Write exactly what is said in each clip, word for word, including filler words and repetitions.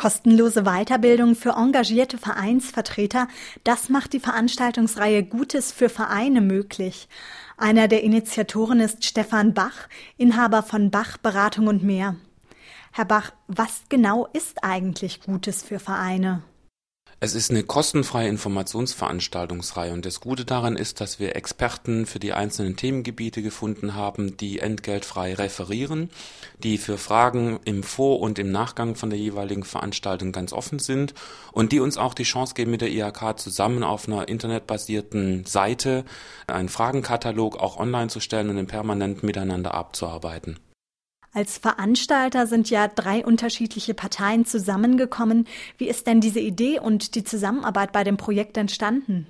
Kostenlose Weiterbildung für engagierte Vereinsvertreter, das macht die Veranstaltungsreihe Gutes für Vereine möglich. Einer der Initiatoren ist Stefan Bach, Inhaber von Bach Beratung und mehr. Herr Bach, was genau ist eigentlich Gutes für Vereine? Es ist eine kostenfreie Informationsveranstaltungsreihe und das Gute daran ist, dass wir Experten für die einzelnen Themengebiete gefunden haben, die entgeltfrei referieren, die für Fragen im Vor- und im Nachgang von der jeweiligen Veranstaltung ganz offen sind und die uns auch die Chance geben, mit der I H K zusammen auf einer internetbasierten Seite einen Fragenkatalog auch online zu stellen und permanent miteinander abzuarbeiten. Als Veranstalter sind ja drei unterschiedliche Parteien zusammengekommen. Wie ist denn diese Idee und die Zusammenarbeit bei dem Projekt entstanden?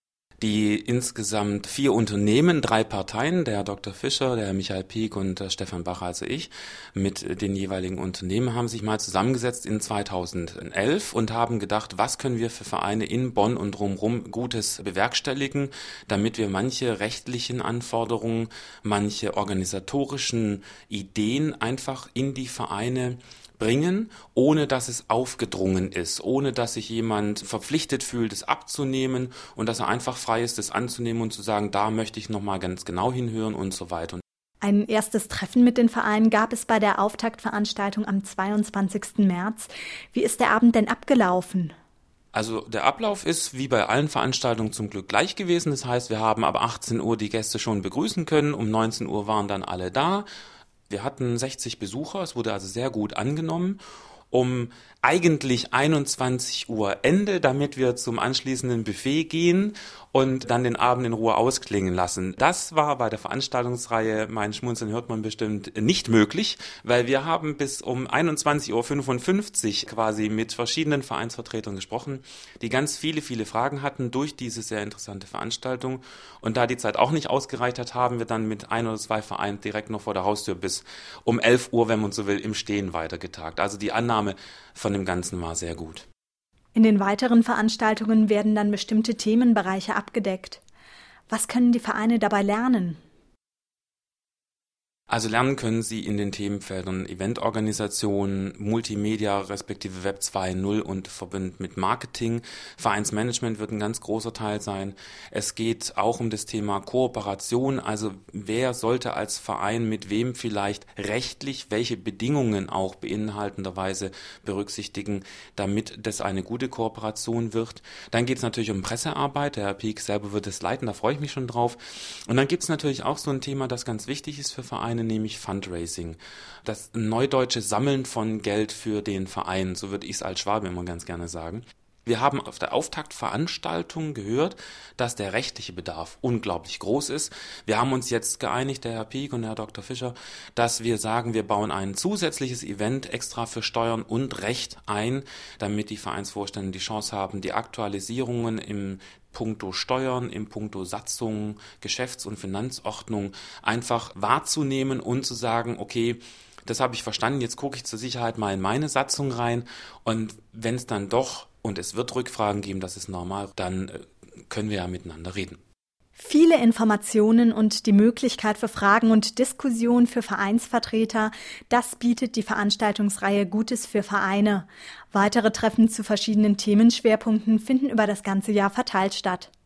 Die insgesamt vier Unternehmen, drei Parteien, der Herr Doktor Fischer, der Herr Michael Pieck und der Stefan Bach, also ich, mit den jeweiligen Unternehmen haben sich mal zusammengesetzt in zweitausendelf und haben gedacht, was können wir für Vereine in Bonn und drumherum Gutes bewerkstelligen, damit wir manche rechtlichen Anforderungen, manche organisatorischen Ideen einfach in die Vereine bringen, ohne dass es aufgedrungen ist, ohne dass sich jemand verpflichtet fühlt, es abzunehmen und dass er einfach frei ist, es anzunehmen und zu sagen, da möchte ich nochmal ganz genau hinhören und so weiter. Ein erstes Treffen mit den Vereinen gab es bei der Auftaktveranstaltung am zweiundzwanzigsten März. Wie ist der Abend denn abgelaufen? Also der Ablauf ist wie bei allen Veranstaltungen zum Glück gleich gewesen. Das heißt, wir haben ab achtzehn Uhr die Gäste schon begrüßen können, um neunzehn Uhr waren dann alle da. Wir hatten sechzig Besucher, es wurde also sehr gut angenommen. Um eigentlich einundzwanzig Uhr Ende, damit wir zum anschließenden Buffet gehen und dann den Abend in Ruhe ausklingen lassen. Das war bei der Veranstaltungsreihe, mein Schmunzeln hört man bestimmt, nicht möglich, weil wir haben bis um einundzwanzig Uhr fünfundfünfzig quasi mit verschiedenen Vereinsvertretern gesprochen, die ganz viele, viele Fragen hatten durch diese sehr interessante Veranstaltung. Und da die Zeit auch nicht ausgereicht hat, haben wir dann mit ein oder zwei Vereinen direkt noch vor der Haustür bis um elf Uhr, wenn man so will, im Stehen weitergetagt. Also die Annahme von dem Ganzen war sehr gut. In den weiteren Veranstaltungen werden dann bestimmte Themenbereiche abgedeckt. Was können die Vereine dabei lernen? Also lernen können Sie in den Themenfeldern Eventorganisation, Multimedia respektive Web zwei Punkt null und verbunden mit Marketing. Vereinsmanagement wird ein ganz großer Teil sein. Es geht auch um das Thema Kooperation, also wer sollte als Verein mit wem vielleicht rechtlich welche Bedingungen auch beinhaltenderweise berücksichtigen, damit das eine gute Kooperation wird. Dann geht es natürlich um Pressearbeit, der Herr Pieck selber wird es leiten, da freue ich mich schon drauf. Und dann gibt es natürlich auch so ein Thema, das ganz wichtig ist für Vereine, nämlich Fundraising. Das neudeutsche Sammeln von Geld für den Verein, so würde ich es als Schwabe immer ganz gerne sagen. Wir haben auf der Auftaktveranstaltung gehört, dass der rechtliche Bedarf unglaublich groß ist. Wir haben uns jetzt geeinigt, der Herr Pieck und der Herr Doktor Fischer, dass wir sagen, wir bauen ein zusätzliches Event extra für Steuern und Recht ein, damit die Vereinsvorstände die Chance haben, die Aktualisierungen im Punkto Steuern, im Punkto Satzung, Geschäfts- und Finanzordnung einfach wahrzunehmen und zu sagen, okay, das habe ich verstanden, jetzt gucke ich zur Sicherheit mal in meine Satzung rein und wenn es dann doch, und es wird Rückfragen geben, das ist normal, dann können wir ja miteinander reden. Viele Informationen und die Möglichkeit für Fragen und Diskussionen für Vereinsvertreter, das bietet die Veranstaltungsreihe Gutes für Vereine. Weitere Treffen zu verschiedenen Themenschwerpunkten finden über das ganze Jahr verteilt statt.